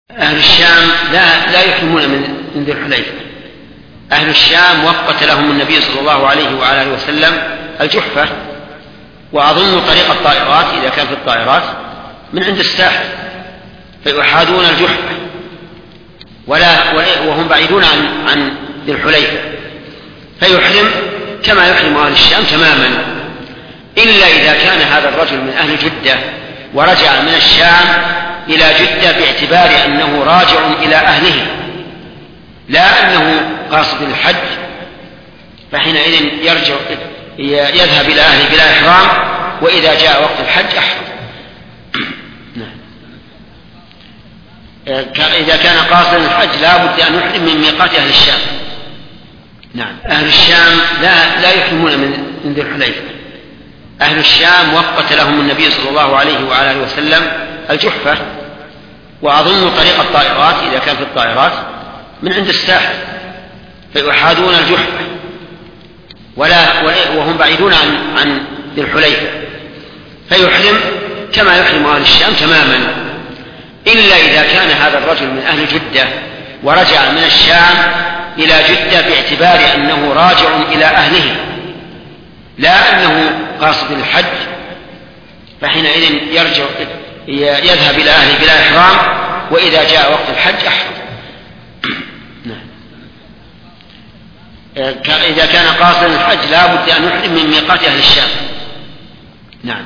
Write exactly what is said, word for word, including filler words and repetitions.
أهل الشام لا, لا يحرمون من ذي الحليفة. أهل الشام وقت لهم النبي صلى الله عليه وعلى وسلم الجحفة، وأظن طريق الطائرات إذا كان في الطائرات من عند الساحل، فيحاذون الجحفة ولا وهم بعيدون عن, عن ذي الحليفة، فيحرم كما يحرم أهل الشام تماما، إلا إذا كان هذا الرجل من أهل جدة ورجع من الشام إلى جدة باعتبار أنه راجع إلى أهله لا أنه قاصد الحج، فحينئذ يرجع يذهب إلى أهله بلا إحرام، وإذا جاء وقت الحج أحرم. إذا كان قاصدا الحج لا بد أن يحرم من ميقات أهل الشام. نعم. أهل الشام لا, لا يحرمون من ذي الحليفة. أهل الشام وقت لهم النبي صلى الله عليه وعلى وسلم الجحفة، وأظن طريق الطائرات إذا كان في الطائرات من عند الساحل، فيحاذون الجحفة ولا وهم بعيدون عن, عن ذي الحليفة، فيحرم كما يحرم أهل الشام تماما، إلا إذا كان هذا الرجل من أهل جدة ورجع من الشام إلى جدة باعتبار أنه راجع إلى أهله لا أنه قاصد الحج، فحينئذ يرجع يذهب إلى أهله بلا إحرام، وإذا جاء وقت الحج أحرم. إذا كان قاصدا الحج لا بد أن يحرم من ميقات أهل الشام.